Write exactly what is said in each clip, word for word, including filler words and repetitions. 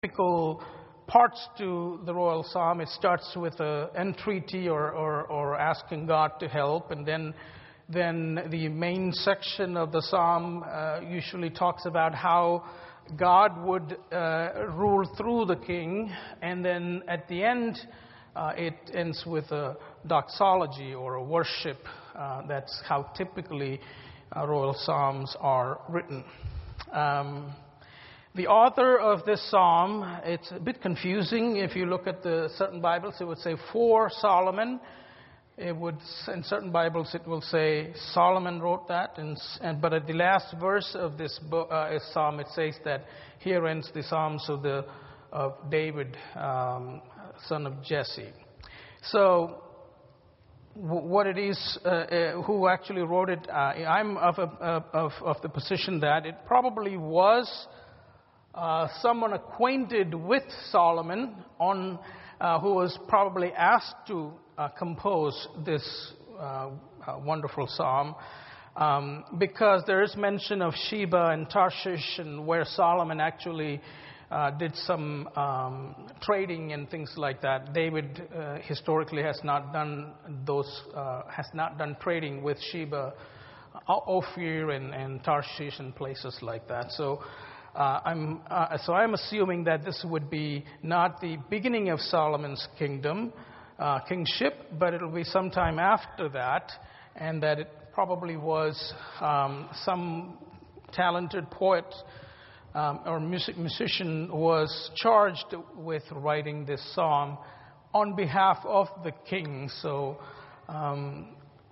typical parts to the royal psalm. It starts with an entreaty or, or, or asking God to help, and then then the main section of the psalm uh, usually talks about how God would uh, rule through the king, and then at the end uh, it ends with a doxology or a worship. Uh, that's how typically uh, royal psalms are written. Um, The author of this psalm, it's a bit confusing. If you look at the certain Bibles, it would say for Solomon. It would, in certain Bibles, it will say Solomon wrote that. And, and but at the last verse of this book, uh, psalm, it says that here ends the psalms of the of David, um, son of Jesse. So, w- what it is, uh, uh, who actually wrote it? Uh, I'm of, a, of of the position that it probably was Uh, someone acquainted with Solomon, on uh, who was probably asked to uh, compose this uh, uh, wonderful psalm, um, because there is mention of Sheba and Tarshish, and where Solomon actually uh, did some um, trading and things like that. David uh, historically has not done those, uh, has not done trading with Sheba, Ophir, and, and Tarshish, and places like that. So. Uh, I'm, uh, so I'm assuming that this would be not the beginning of Solomon's kingdom, uh, kingship, but it'll be sometime after that, and that it probably was um, some talented poet um, or music musician was charged with writing this psalm on behalf of the king. So um,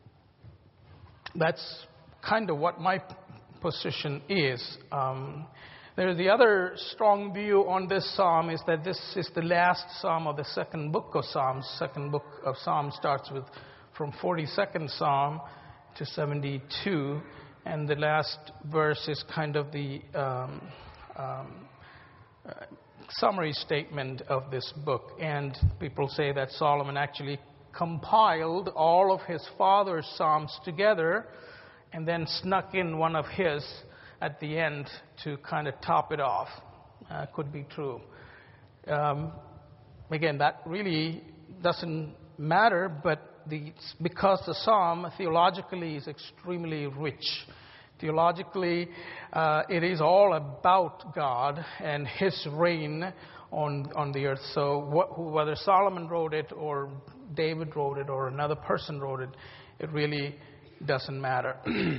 that's kind of what my position is. Um, There, the other strong view on this psalm is that this is the last psalm of the second book of Psalms. Second book of Psalms starts with from forty-second Psalm to seventy-two, and the last verse is kind of the um, um, uh, summary statement of this book. And people say that Solomon actually compiled all of his father's psalms together, and then snuck in one of his at the end to kind of top it off. Uh, could be true. Um, again, that really doesn't matter, but the, because the psalm theologically is extremely rich. Theologically, uh, it is all about God and His reign on on the earth. So what, whether Solomon wrote it or David wrote it or another person wrote it, it really doesn't matter.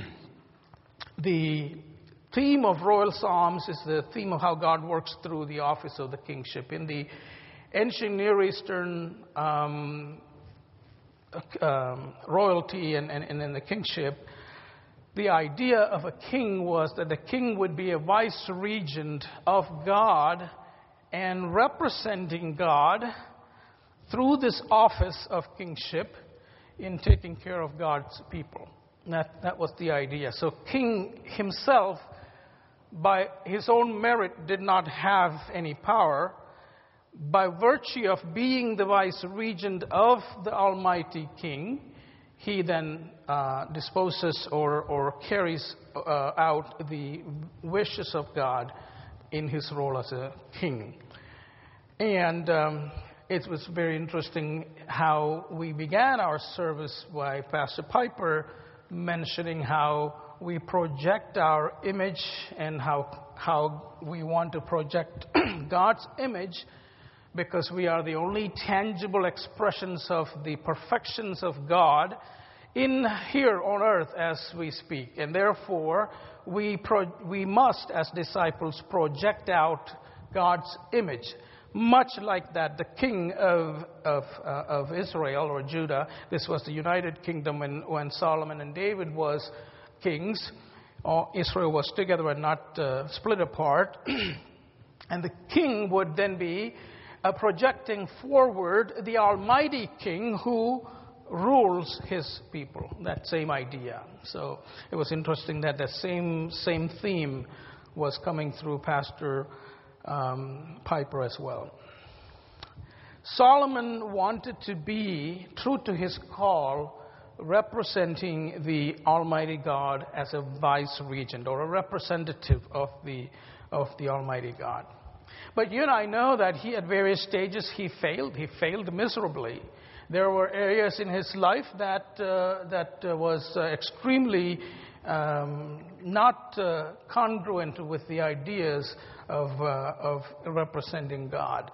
The theme of royal psalms is the theme of how God works through the office of the kingship. In the ancient Near Eastern um, um, royalty and, and, and in the kingship, the idea of a king was that the king would be a vice-regent of God and representing God through this office of kingship in taking care of God's people. That, that was the idea. So king himself, by his own merit, did not have any power. By virtue of being the vice-regent of the Almighty King, he then uh, disposes or, or carries uh, out the wishes of God in his role as a king. And um, it was very interesting how we began our service by Pastor Piper mentioning how we project our image and how how we want to project God's image, because we are the only tangible expressions of the perfections of God in here on earth as we speak. And therefore, we pro- we must, as disciples, project out God's image. Much like that, the king of of, uh, of Israel or Judah, this was the United Kingdom when, when Solomon and David was kings. Uh, Israel was together and not uh, split apart. And the king would then be uh, projecting forward the Almighty King who rules his people. That same idea. So it was interesting that the same same theme was coming through Pastor Um, Piper as well. Solomon wanted to be true to his call, representing the Almighty God as a vice-regent or a representative of the of the Almighty God. But you and I know that he, at various stages, he failed. He failed miserably. There were areas in his life that uh, that uh, was uh, extremely um, not uh, congruent with the ideas of uh, of representing God.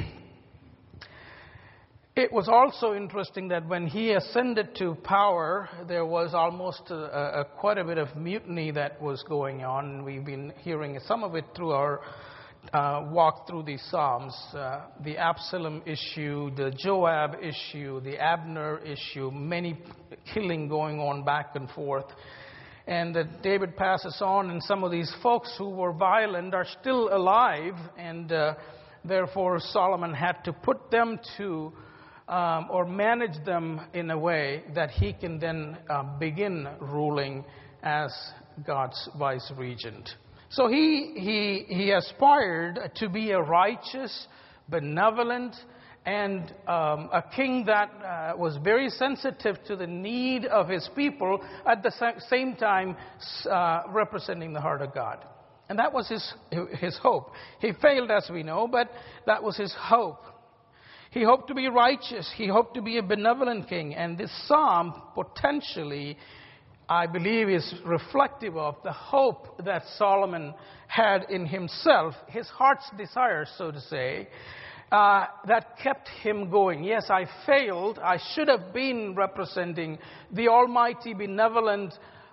It was also interesting that when he ascended to power, there was almost a, a, quite a bit of mutiny that was going on. We've been hearing some of it through our uh, walk through these Psalms. Uh, the Absalom issue, the Joab issue, the Abner issue, many killing going on back and forth. And uh, David passes on, and some of these folks who were violent are still alive, and uh, therefore Solomon had to put them to Um, or manage them in a way that he can then uh, begin ruling as God's vice regent. So he, he, he aspired to be a righteous, benevolent, and um, a king that uh, was very sensitive to the need of his people, at the same time uh, representing the heart of God. And that was his, his hope. He failed, as we know, but that was his hope. He hoped to be righteous. He hoped to be a benevolent king. And this psalm potentially, I believe, is reflective of the hope that Solomon had in himself, his heart's desire, so to say, uh, that kept him going. Yes, I failed. I should have been representing the almighty, benevolent,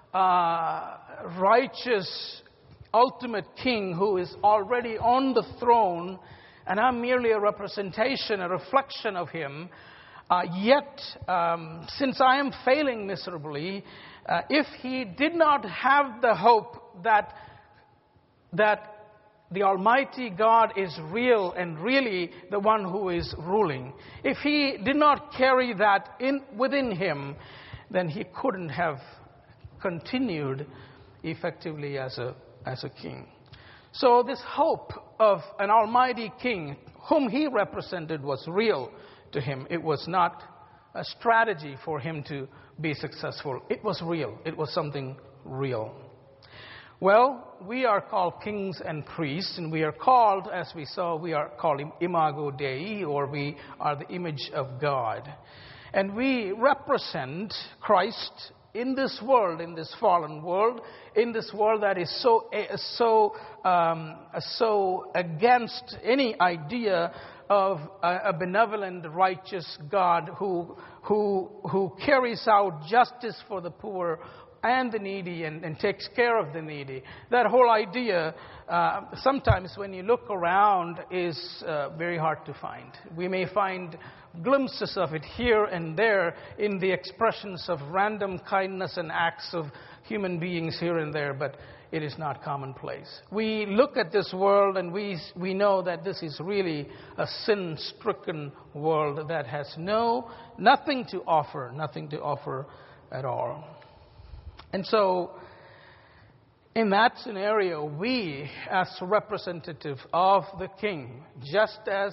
uh, righteous, ultimate king who is already on the throne, and I'm merely a representation, a reflection of him. Uh, yet, um, since I am failing miserably, uh, if he did not have the hope that that the Almighty God is real and really the one who is ruling, if he did not carry that in within him, then he couldn't have continued effectively as a as a king. So this hope of an almighty king whom he represented was real to him. It was not a strategy for him to be successful. It was real. It was something real. Well, we are called kings and priests, and we are called, as we saw, we are called imago Dei, or we are the image of God. And we represent Christ in this world, in this fallen world, in this world that is so so um, so against any idea of a, a benevolent, righteous God who who who carries out justice for the poor and the needy and, and takes care of the needy. That whole idea, uh, sometimes when you look around, is uh, very hard to find. We may find glimpses of it here and there in the expressions of random kindness and acts of human beings here and there, but it is not commonplace. We look at this world and we we know that this is really a sin-stricken world that has no nothing to offer, nothing to offer at all. And so, in that scenario, we, as representative of the king, just as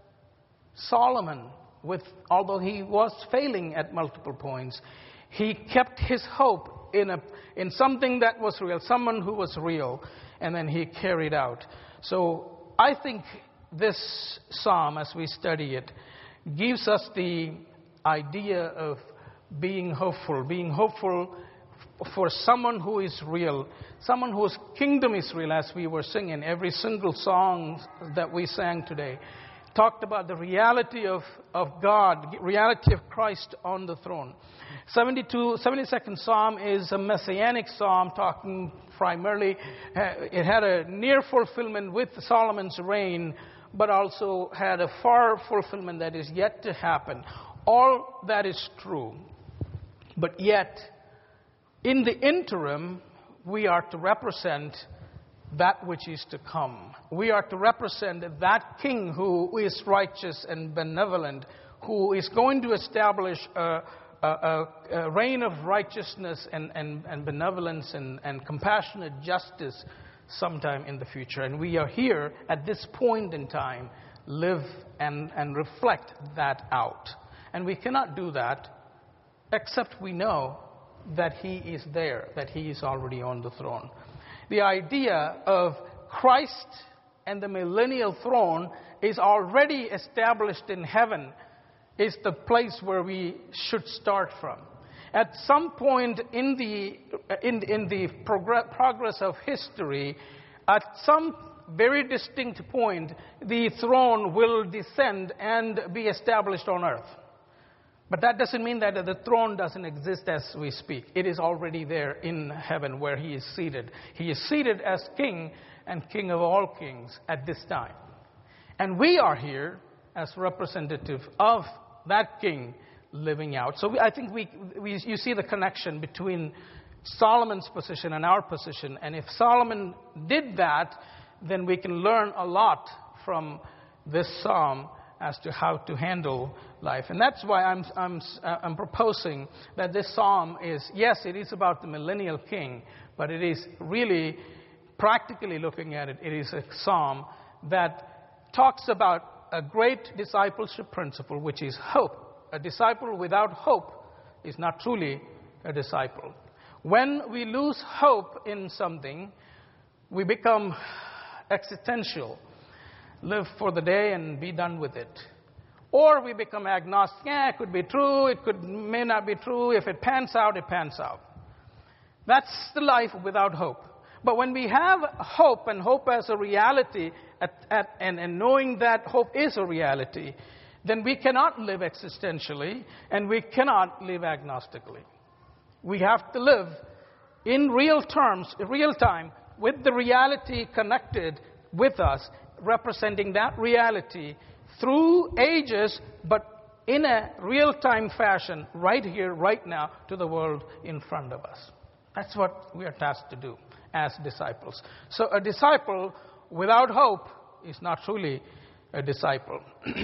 Solomon, with although he was failing at multiple points, he kept his hope in a in something that was real, someone who was real, and then he carried out. So I think this psalm, as we study it, gives us the idea of being hopeful, being hopeful for someone who is real, someone whose kingdom is real, as we were singing. Every single song that we sang today talked about the reality of, of God, reality of Christ on the throne. seventy-two, seventy-second Psalm is a messianic psalm, talking primarily, it had a near fulfillment with Solomon's reign, but also had a far fulfillment that is yet to happen. All that is true, but yet, in the interim, we are to represent that which is to come. We are to represent that king who is righteous and benevolent, who is going to establish a, a, a reign of righteousness and, and, and benevolence and, and compassionate justice sometime in the future. And we are here at this point in time, live and, and reflect that out. And we cannot do that except we know that he is there, that he is already on the throne. The idea of Christ and the millennial throne is already established in heaven, is the place where we should start from. At some point in the in, in the progress, progress of history, at some very distinct point, the throne will descend and be established on earth. But that doesn't mean that the throne doesn't exist as we speak. It is already there in heaven where he is seated. He is seated as king and king of all kings at this time. And we are here as representative of that king living out. So we, I think we, we you see the connection between Solomon's position and our position. And if Solomon did that, then we can learn a lot from this psalm as to how to handle life. And that's why I'm, I'm, I'm proposing that this psalm is, yes, it is about the millennial king, but it is really, practically looking at it, it is a psalm that talks about a great discipleship principle, which is hope. A disciple without hope is not truly a disciple. When we lose hope in something, we become existential. Live for the day and be done with it. Or we become agnostic. Yeah, it could be true, it could may not be true. If it pans out, it pans out. That's the life without hope. But when we have hope, and hope as a reality, at, at, and, and knowing that hope is a reality, then we cannot live existentially, and we cannot live agnostically. We have to live in real terms, in real time, with the reality connected with us, representing that reality through ages, but in a real-time fashion, right here, right now, to the world in front of us. That's what we are tasked to do as disciples. So a disciple without hope is not truly a disciple.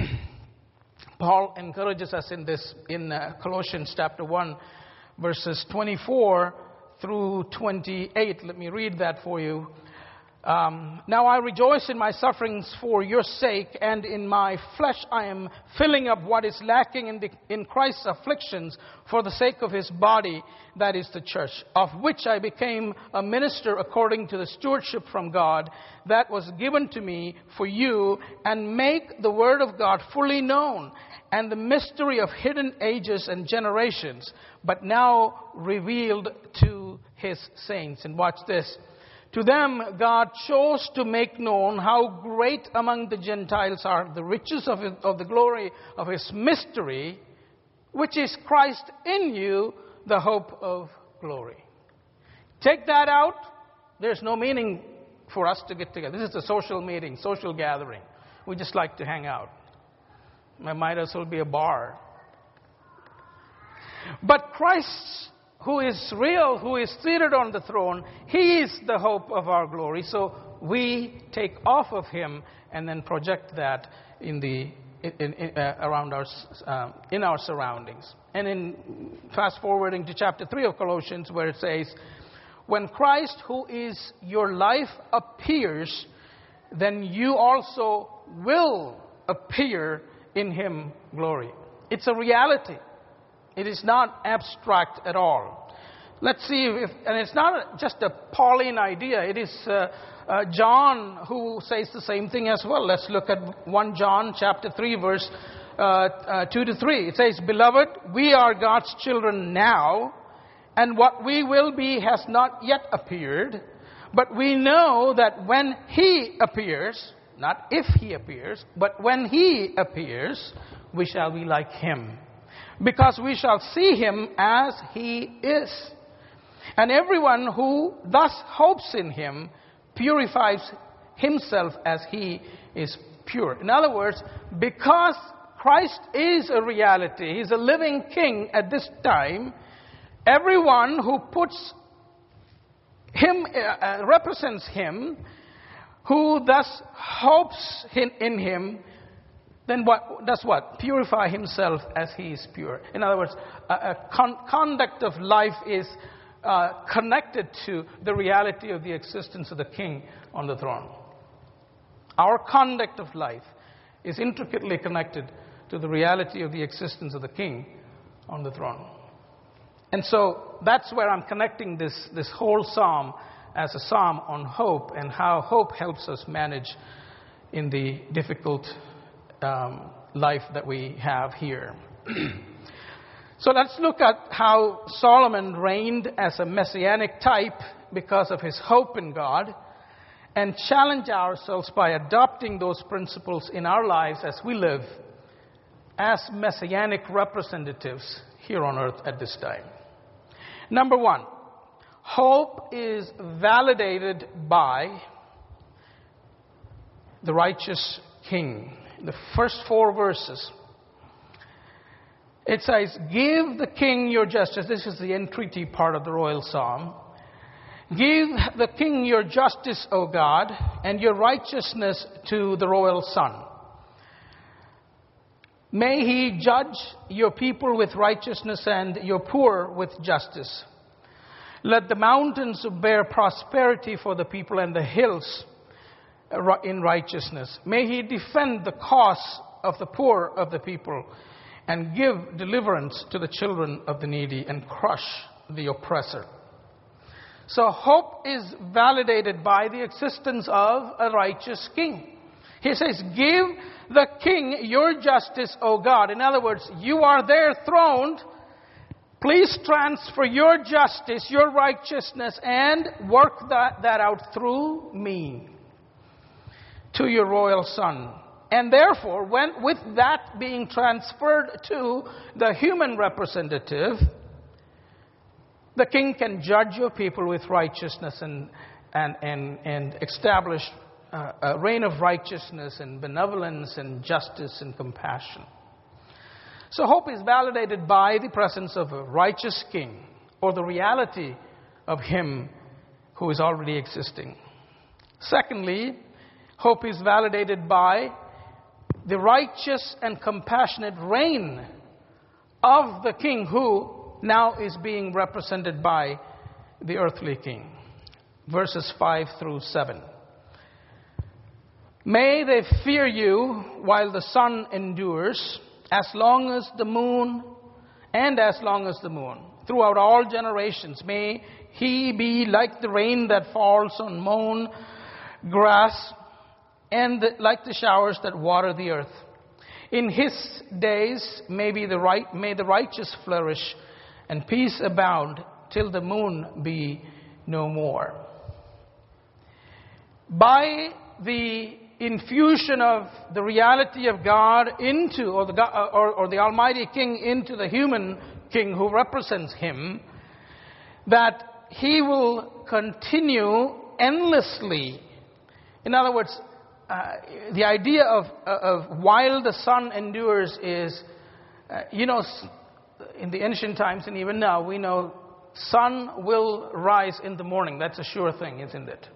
Paul encourages us in this, in uh, Colossians chapter one, verses twenty-four through twenty-eight. Let me read that for you. Um, now I rejoice in my sufferings for your sake, and in my flesh I am filling up what is lacking in, the, in Christ's afflictions for the sake of his body, that is the church, of which I became a minister according to the stewardship from God that was given to me for you, and make the word of God fully known, and the mystery of hidden ages and generations, but now revealed to his saints. And watch this. To them God chose to make known how great among the Gentiles are the riches of, his, of the glory of his mystery, which is Christ in you, the hope of glory. Take that out, there's no meaning for us to get together. This is a social meeting, social gathering. We just like to hang out. It might as well be a bar. But Christ, who is real, who is seated on the throne, he is the hope of our glory. So we take off of him and then project that in the in, in, uh, around our uh, in our surroundings. And in fast forwarding to chapter three of Colossians, where it says, "When Christ, who is your life, appears, then you also will appear in him glory." It's a reality. It is not abstract at all. Let's see if, and it's not just a Pauline idea. It is uh, uh, John who says the same thing as well. Let's look at First John chapter three, verse uh, uh, two to three. It says, "Beloved, we are God's children now, and what we will be has not yet appeared. But we know that when he appears," not if he appears, but when he appears, "we shall be like him, because we shall see him as he is. And everyone who thus hopes in him purifies himself as he is pure." In other words, because Christ is a reality, he's a living king at this time, everyone who puts him, uh, represents him, who thus hopes in, in him, then what does what? Purify himself as he is pure. In other words, a, a con- conduct of life is uh, connected to the reality of the existence of the King on the throne. Our conduct of life is intricately connected to the reality of the existence of the King on the throne. And so that's where I'm connecting this, this whole psalm as a psalm on hope, and how hope helps us manage in the difficult um, life that we have here. So let's look at how Solomon reigned as a messianic type because of his hope in God, and challenge ourselves by adopting those principles in our lives as we live as messianic representatives here on earth at this time. Number one, hope is validated by the righteous king. The first four verses, it says, "Give the king your justice." This is the entreaty part of the royal psalm. "Give the king your justice, O God, and your righteousness to the royal son. May he judge your people with righteousness and your poor with justice. Let the mountains bear prosperity for the people and the hills in righteousness. May he defend the cause of the poor of the people and give deliverance to the children of the needy and crush the oppressor." So hope is validated by the existence of a righteous king. He says, "Give the king your justice, O God." In other words, you are there throned. Please transfer your justice, your righteousness, and work that, that out through me to your royal son. And therefore, when, with that being transferred to the human representative, the king can judge your people with righteousness and, and, and, and establish uh, a reign of righteousness and benevolence and justice and compassion. So hope is validated by the presence of a righteous king, or the reality of him who is already existing. Secondly, hope is validated by the righteous and compassionate reign of the king who now is being represented by the earthly king. Verses five through seven. "May they fear you while the sun endures, as long as the moon, and as long as the moon, throughout all generations. May he be like the rain that falls on mown grass, and the, like the showers that water the earth. In his days may, be the right, may the righteous flourish, and peace abound till the moon be no more." By the infusion of the reality of God into, or the, or, or the Almighty King into the human king who represents him, that he will continue endlessly. In other words, uh, the idea of, of while the sun endures is, uh, you know, in the ancient times and even now, we know sun will rise in the morning. That's a sure thing, isn't it?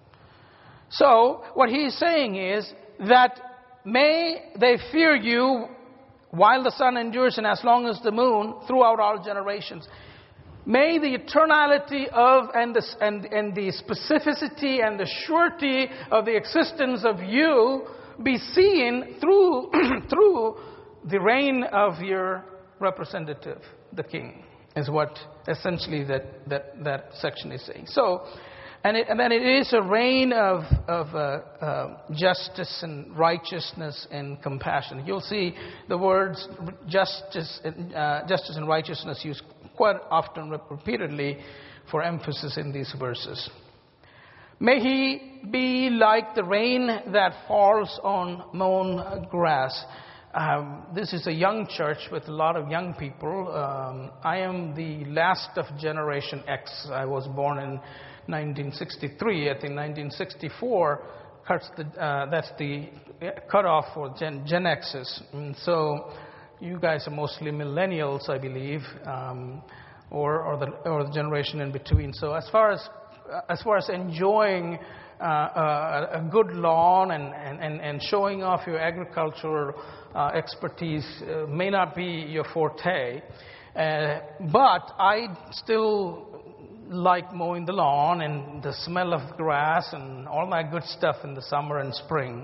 So what he's saying is that may they fear you while the sun endures and as long as the moon, throughout all generations. May the eternality of and the, and, and the specificity and the surety of the existence of you be seen through through the reign of your representative, the king, is what essentially that that, that section is saying. So, and, it, and then it is a reign of of uh, uh, justice and righteousness and compassion. You'll see the words justice, uh, justice and righteousness used quite often, repeatedly, for emphasis in these verses. May he be like the rain that falls on mown grass. Um, this is a young church with a lot of young people. Um, I am the last of Generation X. I was born in nineteen sixty-three. I think nineteen sixty-four cuts the, uh, that's the cutoff for Gen, Gen X's. And so you guys are mostly millennials, I believe, um, or, or, the, or the generation in between. So as far as as far as enjoying uh, a, a good lawn and, and, and showing off your agricultural uh, expertise uh, may not be your forte, uh, but I still like mowing the lawn and the smell of grass and all that good stuff in the summer and spring.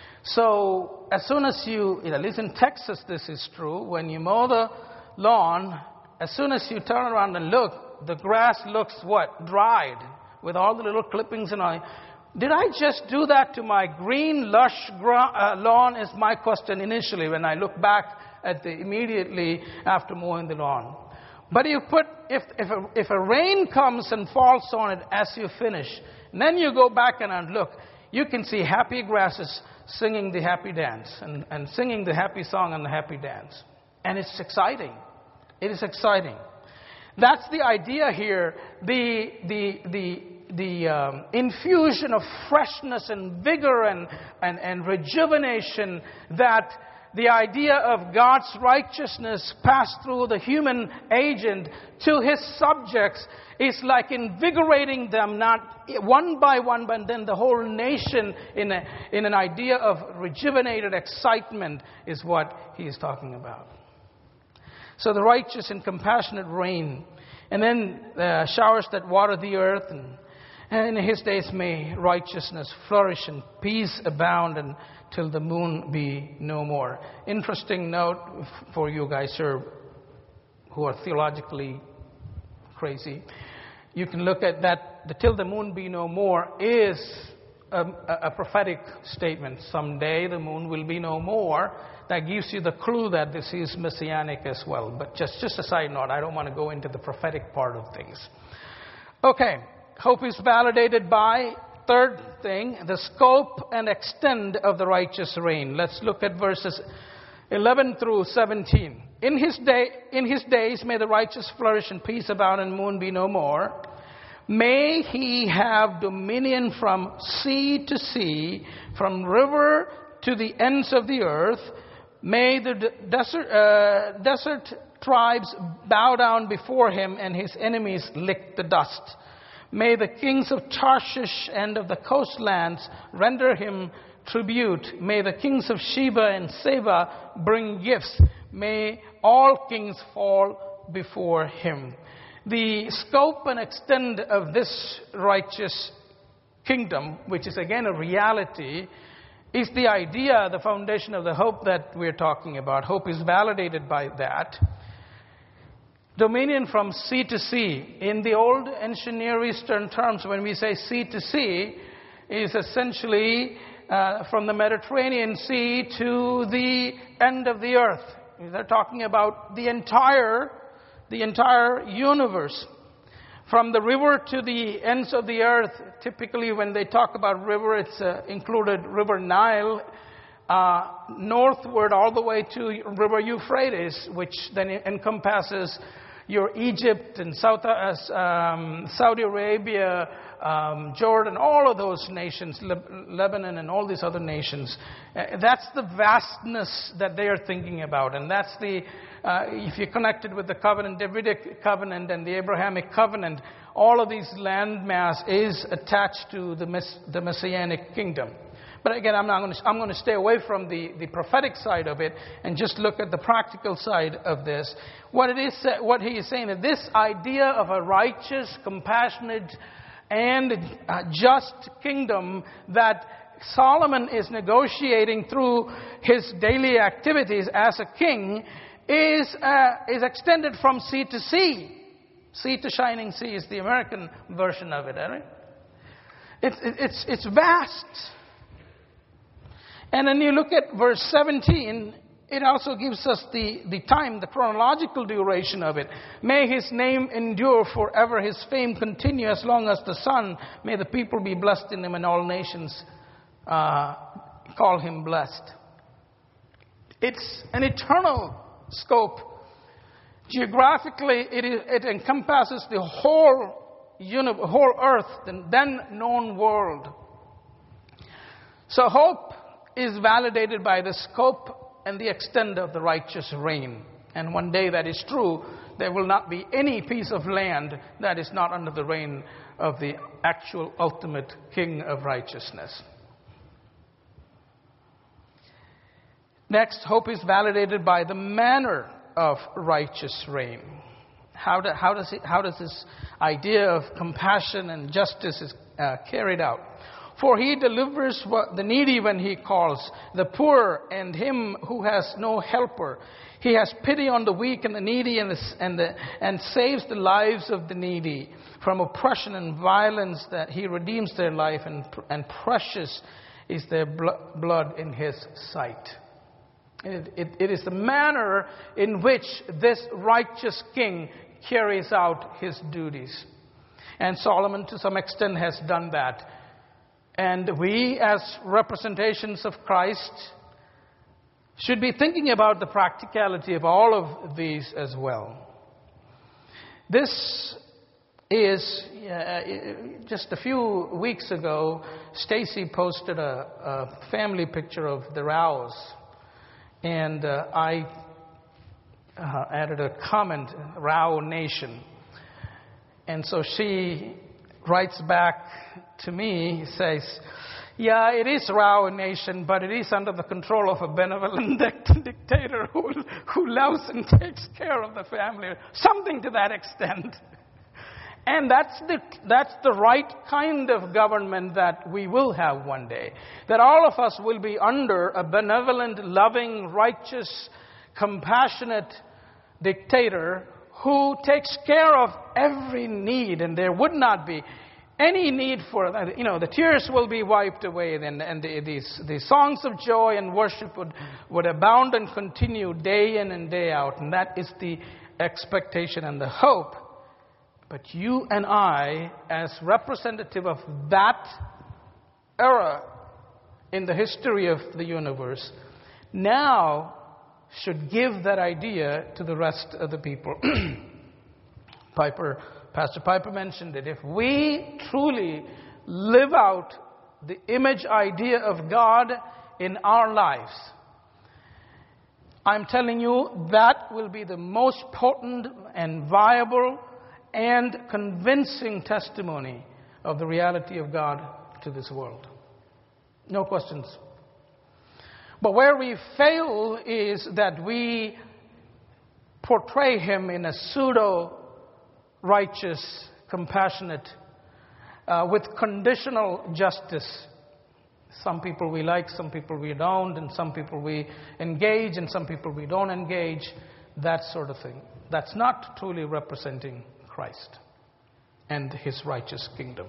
So as soon as you, at least in Texas this is true, when you mow the lawn, as soon as you turn around and look, the grass looks what? Dried, with all the little clippings and all. Did I just do that to my green, lush gra- uh, lawn is my question initially when I look back at the immediately after mowing the lawn. But you put, if, if, a, if a rain comes and falls on it as you finish, and then you go back and look, you can see happy grasses singing the happy dance and, and singing the happy song and the happy dance. And it's exciting. It is exciting. That's the idea here. The, the, the, the um, infusion of freshness and vigor and, and, and rejuvenation that the idea of God's righteousness passed through the human agent to his subjects is like invigorating them, not one by one, but then the whole nation in, a, in an idea of rejuvenated excitement is what he is talking about. So the righteous and compassionate rain, and then uh, showers that water the earth, and, and in his days may righteousness flourish and peace abound and till the moon be no more. Interesting note for you guys here who are theologically crazy. You can look at that, the till the moon be no more is a, a prophetic statement. Someday the moon will be no more. That gives you the clue that this is messianic as well. But just, just a side note, I don't want to go into the prophetic part of things. Okay, hope is validated by, third thing, the scope and extent of the righteous reign. Let's look at verses eleven through seventeen. In his day, in his days may the righteous flourish and peace abound and moon be no more. May he have dominion from sea to sea, from river to the ends of the earth. May the desert, uh, desert tribes bow down before him and his enemies lick the dust. May the kings of Tarshish and of the coastlands render him tribute. May the kings of Sheba and Seba bring gifts. May all kings fall before him. The scope and extent of this righteous kingdom, which is again a reality, is the idea, the foundation of the hope that we're talking about. Hope is validated by that. Dominion from sea to sea. In the old ancient Near Eastern terms, when we say sea to sea, is essentially uh, from the Mediterranean Sea to the end of the earth. They're talking about the entire, the entire universe. From the river to the ends of the earth, typically when they talk about river, it's uh, included River Nile, uh, northward all the way to River Euphrates, which then encompasses your Egypt and South, uh, um, Saudi Arabia, um, Jordan, all of those nations, Le- Lebanon and all these other nations. Uh, that's the vastness that they are thinking about. And that's the, uh, if you're connected with the covenant, Davidic covenant and the Abrahamic covenant, all of these landmass is attached to the, mess- the Messianic kingdom. But again, I'm not going to, I'm going to stay away from the, the prophetic side of it and just look at the practical side of this. What it is, what he is saying is this idea of a righteous, compassionate, and uh, just kingdom that Solomon is negotiating through his daily activities as a king is uh, is extended from sea to sea. Sea to shining sea is the American version of it, right? It's it's it's vast. And then you look at verse seventeen, it also gives us the, the time, the chronological duration of it. May his name endure forever, his fame continue as long as the sun. May the people be blessed in him and all nations uh, call him blessed. It's an eternal scope. Geographically, it, is, it encompasses the whole, uni- whole earth, the then known world. So hope is validated by the scope and the extent of the righteous reign. And one day that is true, there will not be any piece of land that is not under the reign of the actual ultimate King of righteousness. Next, hope is validated by the manner of righteous reign. How, do, how, does, it, how does this idea of compassion and justice is uh, carried out? For he delivers the needy when he calls, the poor and him who has no helper. He has pity on the weak and the needy and, the, and, the, and saves the lives of the needy from oppression and violence. That he redeems their life, and, and precious is their blood in his sight. It, it, it is the manner in which this righteous king carries out his duties. And Solomon, to some extent, has done that. And we, as representations of Christ, should be thinking about the practicality of all of these as well. This is, uh, just a few weeks ago, Stacy posted a, a family picture of the Rows. And uh, I uh, added a comment, Row Nation. And so she writes back to me, says, yeah, it is Row Nation, but it is under the control of a benevolent dictator who, who loves and takes care of the family. Something to that extent. And that's the, that's the right kind of government that we will have one day. That all of us will be under a benevolent, loving, righteous, compassionate dictator who takes care of every need. And there would not be any need for, you know, the tears will be wiped away, and, and the, these, the songs of joy and worship would, would abound and continue day in and day out. And that is the expectation and the hope. But you and I, as representative of that era in the history of the universe, now should give that idea to the rest of the people. Piper, Pastor Piper mentioned it. If we truly live out the image idea of God in our lives, I'm telling you, that will be the most potent and viable and convincing testimony of the reality of God to this world. No questions. But where we fail is that we portray him in a pseudo-righteous, compassionate, uh, with conditional justice. Some people we like, some people we don't, and some people we engage, and some people we don't engage, that sort of thing. That's not truly representing Christ and his righteous kingdom.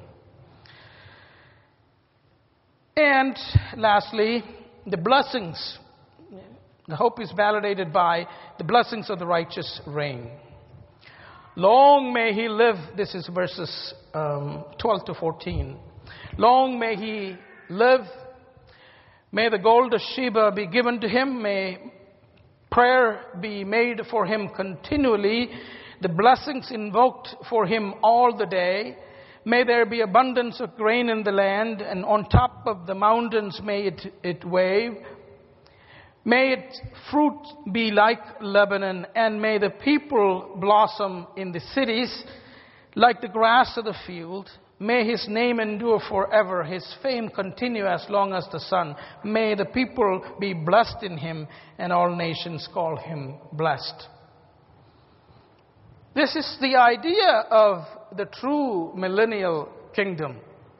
And lastly, the blessings. The hope is validated by the blessings of the righteous reign. Long may he live. This is verses um, twelve to fourteen. Long may he live. May the gold of Sheba be given to him. May prayer be made for him continually. The blessings invoked for him all the day. May there be abundance of grain in the land, and on top of the mountains may it, it wave. May its fruit be like Lebanon, and may the people blossom in the cities like the grass of the field. May his name endure forever, his fame continue as long as the sun. May the people be blessed in him, and all nations call him blessed. This is the idea of the true millennial kingdom.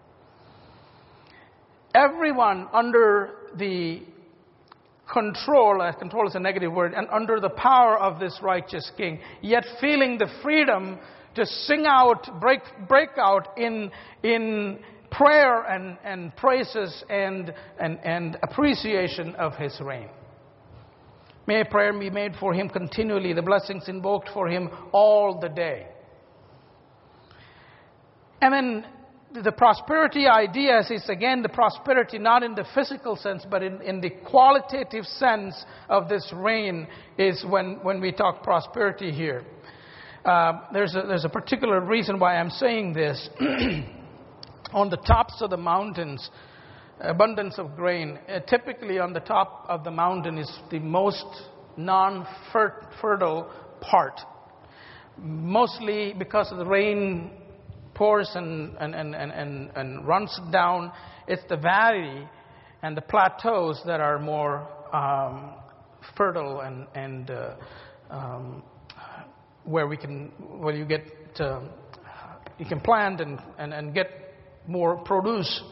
Everyone under the control, uh, control is a negative word, and under the power of this righteous king, yet feeling the freedom to sing out, break, break out in, in prayer and, and praises and, and, and appreciation of his reign. May prayer be made for him continually, the blessings invoked for him all the day. And then the prosperity idea is again the prosperity not in the physical sense, but in, in the qualitative sense of this reign is when, when we talk prosperity here. Uh, there's, a, there's a particular reason why I'm saying this. On the tops of the mountains, abundance of grain. Uh, typically on the top of the mountain is the most non-fertile part. Mostly because of the rain pours and, and, and, and, and runs down. It's the valley and the plateaus that are more um, fertile and, and uh, um, where we can, where you get, uh, you can plant and, and, and get more produce.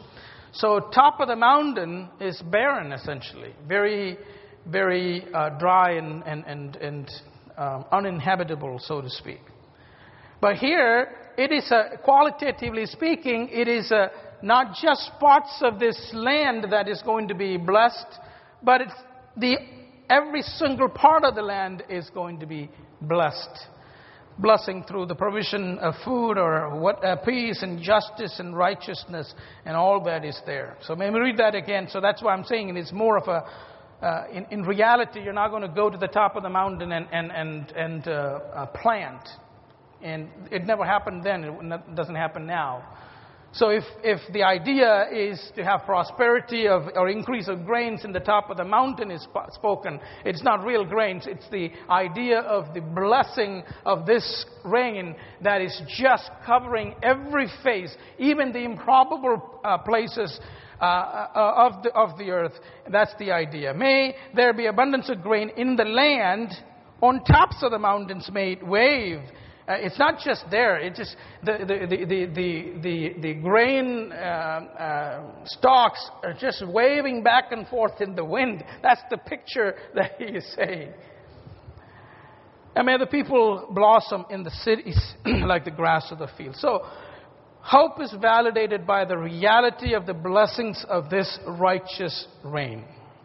So top of the mountain is barren, essentially. Very, very uh, dry and, and, and, and um, uninhabitable, so to speak. But here, it is, a, qualitatively speaking, it is a, not just parts of this land that is going to be blessed, but it's the every single part of the land is going to be blessed. Blessing through the provision of food or what uh, peace and justice and righteousness, and all that is there. So let me read that again. So that's why I'm saying it's more of a uh, in, in reality, you're not going to go to the top of the mountain and and and and uh, uh, plant. And it never happened then. It doesn't happen now. So if, if the idea is to have prosperity of, or increase of grains in the top of the mountain is spoken, it's not real grains. It's the idea of the blessing of this rain that is just covering every face, even the improbable uh, places uh, uh, of, the, of the earth. That's the idea. May there be abundance of grain in the land, on tops of the mountains may it wave. Uh, it's not just there. It's just the the the the the, the, the grain uh, uh, stalks are just waving back and forth in the wind. That's the picture that he is saying. And may the people blossom in the cities like the grass of the field. So, hope is validated by the reality of the blessings of this righteous rain.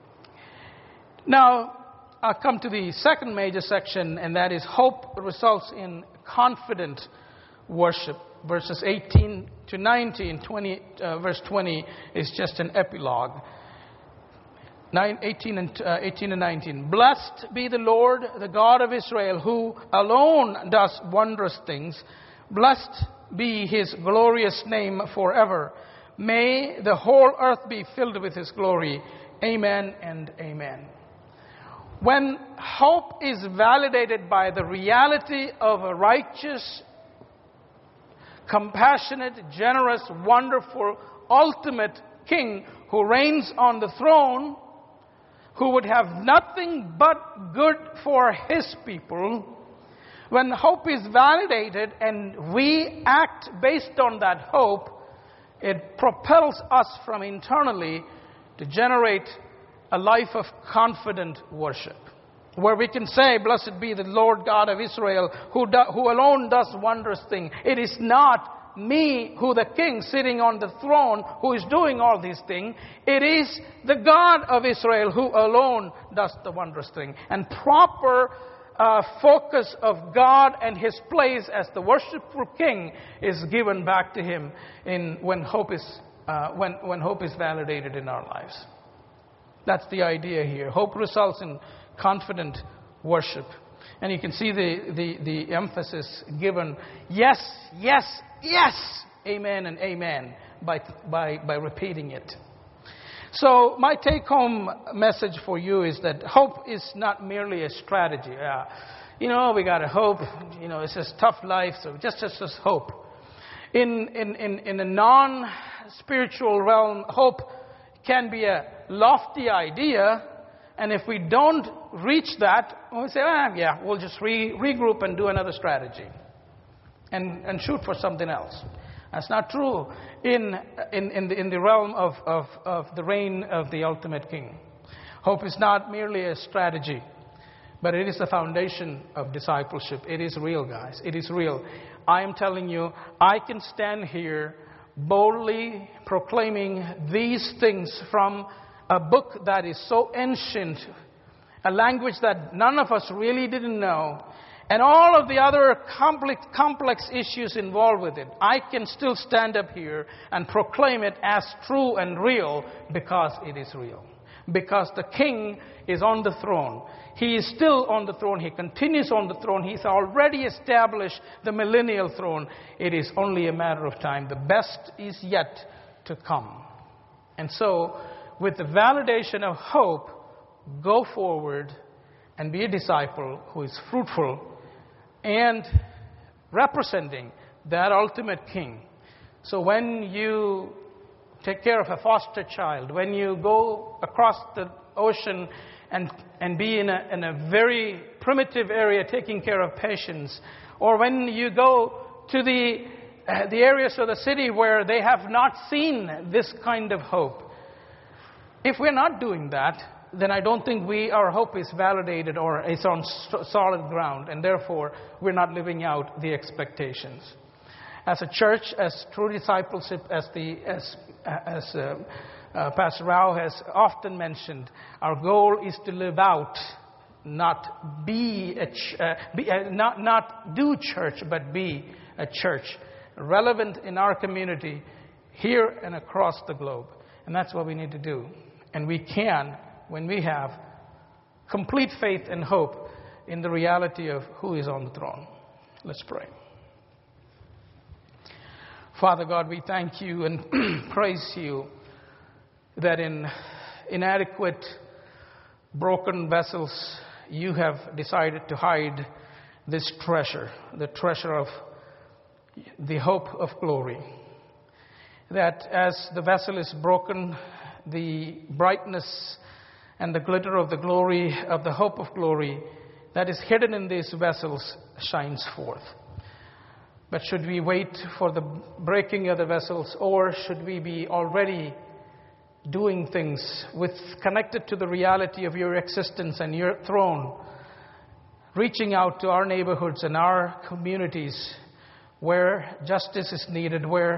Now, I'll come to the second major section, and that is hope results in confident worship. Verses eighteen to nineteen, twenty, uh, verse twenty is just an epilogue. Nine, eighteen, and, uh, eighteen and nineteen. Blessed be the Lord, the God of Israel, who alone does wondrous things. Blessed be his glorious name forever. May the whole earth be filled with his glory. Amen and amen. When hope is validated by the reality of a righteous, compassionate, generous, wonderful, ultimate king who reigns on the throne, who would have nothing but good for his people, when hope is validated and we act based on that hope, it propels us from internally to generate a life of confident worship, where we can say, blessed be the Lord God of Israel, who do, who alone does wondrous things. It is not me, who the king sitting on the throne, who is doing all these things. It is the God of Israel who alone does the wondrous thing. And proper uh, focus of God and his place as the worshipful king is given back to him in when hope is uh, when when hope is validated in our lives. That's the idea here. Hope results in confident worship. And you can see the, the, the emphasis given, yes, yes, yes, amen and amen, by, by, by repeating it. So my take-home message for you is that hope is not merely a strategy. Uh, you know, we got to hope. You know, it's just tough life, so just, just, just hope. In, in, in, in a non-spiritual realm, hope can be a lofty idea, and if we don't reach that, we say, ah, yeah, we'll just re- regroup and do another strategy and, and shoot for something else. That's not true in, in, in, the, in the realm of, of, of the reign of the ultimate king. Hope is not merely a strategy, but it is the foundation of discipleship. It is real, guys. It is real. I am telling you, I can stand here boldly proclaiming these things from a book that is so ancient, a language that none of us really didn't know, and all of the other complex, complex issues involved with it. I can still stand up here and proclaim it as true and real because it is real. Because the king is on the throne. He is still on the throne. He continues on the throne. He's already established the millennial throne. It is only a matter of time. The best is yet to come. And so, with the validation of hope, go forward and be a disciple who is fruitful and representing that ultimate king. So when you take care of a foster child, when you go across the ocean and and be in a, in a very primitive area taking care of patients, or when you go to the uh, the areas of the city where they have not seen this kind of hope. If we're not doing that, then I don't think we our hope is validated or is on st- solid ground, and therefore we're not living out the expectations. As a church, as true discipleship, as the as as uh, uh, Pastor Rao has often mentioned, our goal is to live out, not be a ch- uh, be, uh, not not do church, but be a church relevant in our community here and across the globe, and that's what we need to do. And we can when we have complete faith and hope in the reality of who is on the throne. Let's pray. Father God, we thank you and praise you that in inadequate, broken vessels, you have decided to hide this treasure, the treasure of the hope of glory. That as the vessel is broken, the brightness and the glitter of the glory, of the hope of glory that is hidden in these vessels shines forth. But should we wait for the breaking of the vessels, or should we be already doing things with connected to the reality of your existence and your throne, reaching out to our neighborhoods and our communities where justice is needed, where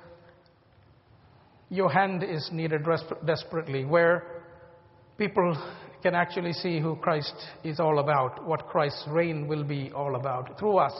your hand is needed desperately, where people can actually see who Christ is all about, what Christ's reign will be all about through us.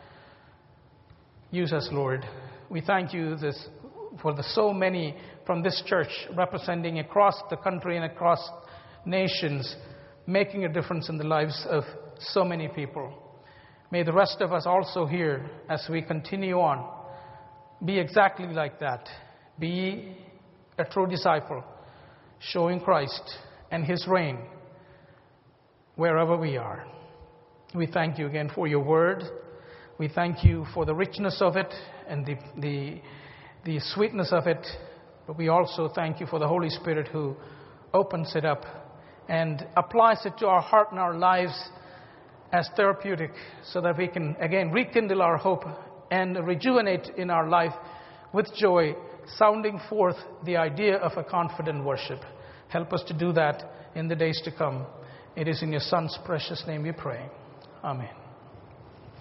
Use us, Lord. We thank you this, for the so many from this church representing across the country and across nations, making a difference in the lives of so many people. May the rest of us also here, as we continue on, be exactly like that. Be a true disciple, showing Christ and His reign wherever we are. We thank you again for your word. We thank you for the richness of it and the, the, the sweetness of it. But we also thank you for the Holy Spirit who opens it up and applies it to our heart and our lives as therapeutic, so that we can again rekindle our hope and rejuvenate in our life with joy, sounding forth the idea of a confident worship. Help us to do that in the days to come. It is in your Son's precious name we pray. Amen.